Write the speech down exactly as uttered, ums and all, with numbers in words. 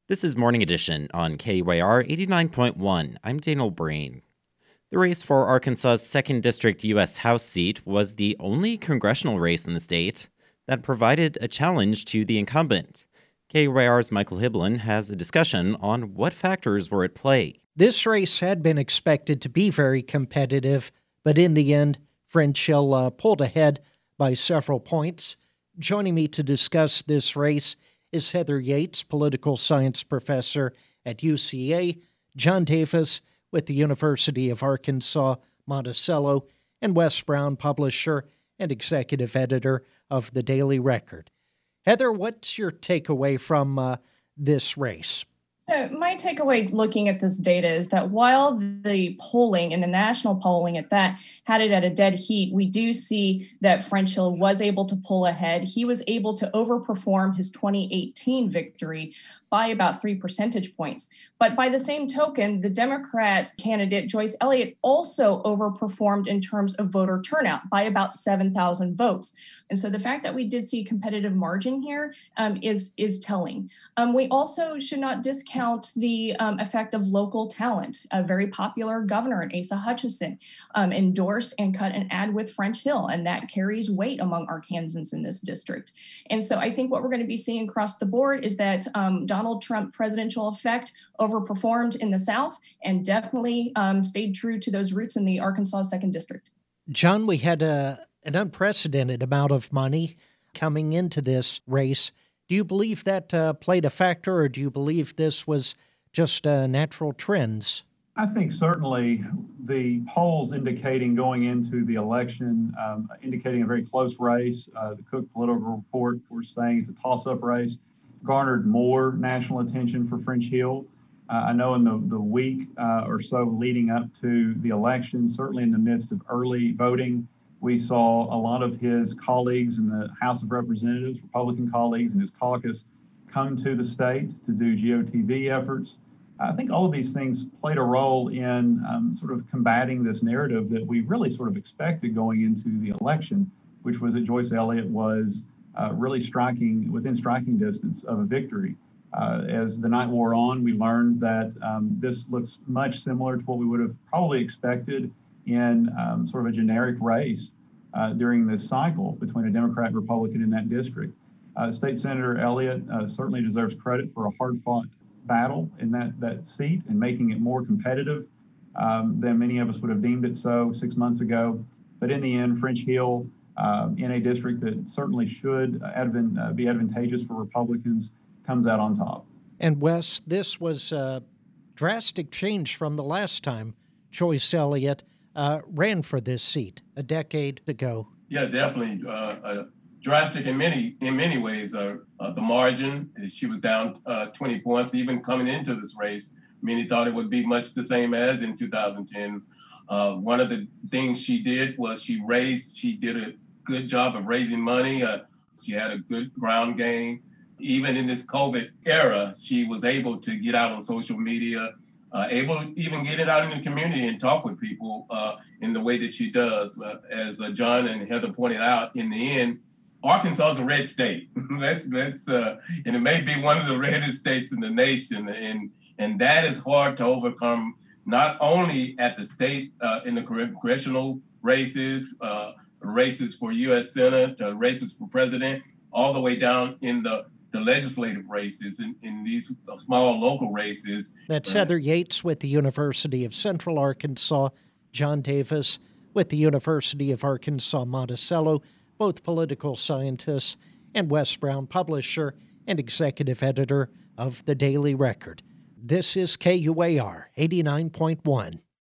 This is Morning Edition on K U A R eighty-nine point one. I'm Daniel Breen. The race for Arkansas's second District U S House seat was the only congressional race in the state that provided a challenge to the incumbent. K U A R's Michael Hiblin has a discussion on what factors were at play. This race had been expected to be very competitive, but in the end, French Hill uh, pulled ahead by several points. Joining me to discuss this race is Heather Yates, political science professor at U C A, John Davis with the University of Arkansas, Monticello, and Wes Brown, publisher and executive editor of the Daily Record. Heather, what's your takeaway from uh, this race? So my takeaway looking at this data is that while the polling and the national polling at that had it at a dead heat, we do see that French Hill was able to pull ahead. He was able to overperform his twenty eighteen victory by about three percentage points. But by the same token, the Democrat candidate, Joyce Elliott, also overperformed in terms of voter turnout by about seven thousand votes. And so the fact that we did see a competitive margin here um, is, is telling. Um, we also should not discount the um, effect of local talent. A very popular governor, Asa Hutchinson, um, endorsed and cut an ad with French Hill, and that carries weight among Arkansans in this district. And so I think what we're going to be seeing across the board is that um, Donald Trump presidential effect overperformed in the South and definitely um, stayed true to those roots in the Arkansas second District. John, we had a, an unprecedented amount of money coming into this race. Do you believe that uh, played a factor, or do you believe this was just uh, natural trends? I think certainly the polls indicating going into the election, um, indicating a very close race. Uh, the Cook Political Report, we're saying it's a toss-up race, garnered more national attention for French Hill. Uh, I know in the, the week uh, or so leading up to the election, certainly in the midst of early voting, we saw a lot of his colleagues in the House of Representatives, Republican colleagues in his caucus, come to the state to do G O T V efforts. I think all of these things played a role in um, sort of combating this narrative that we really sort of expected going into the election, which was that Joyce Elliott was uh, really striking, within striking distance of a victory. Uh, as the night wore on, we learned that um, this looks much similar to what we would have probably expected in um, sort of a generic race uh, during this cycle between a Democrat and Republican in that district. Uh, State Senator Elliott uh, certainly deserves credit for a hard-fought battle in that, that seat and making it more competitive um, than many of us would have deemed it so six months ago. But in the end, French Hill, uh, in a district that certainly should advan- uh, be advantageous for Republicans, comes out on top. And Wes, this was a drastic change from the last time Joyce Elliott uh, ran for this seat a decade ago. Yeah, definitely uh, uh, drastic in many in many ways. Uh, uh, the margin, she was down uh, twenty points even coming into this race. Many thought it would be much the same as in two thousand ten. Uh, one of the things she did was she raised, she did a good job of raising money. Uh, she had a good ground game. Even in this COVID era, she was able to get out on social media, uh, able to even get it out in the community and talk with people uh, in the way that she does. Uh, as uh, John and Heather pointed out, in the end, Arkansas is a red state. that's that's uh, and it may be one of the reddest states in the nation, and and that is hard to overcome. Not only at the state uh, in the congressional races, uh, races for U S Senate, uh, races for president, all the way down in the the legislative races in, in these small local races. That's Heather Yates with the University of Central Arkansas, John Davis with the University of Arkansas, Monticello, both political scientists, and Wes Brown, publisher and executive editor of the Daily Record. This is K U A R eighty-nine point one.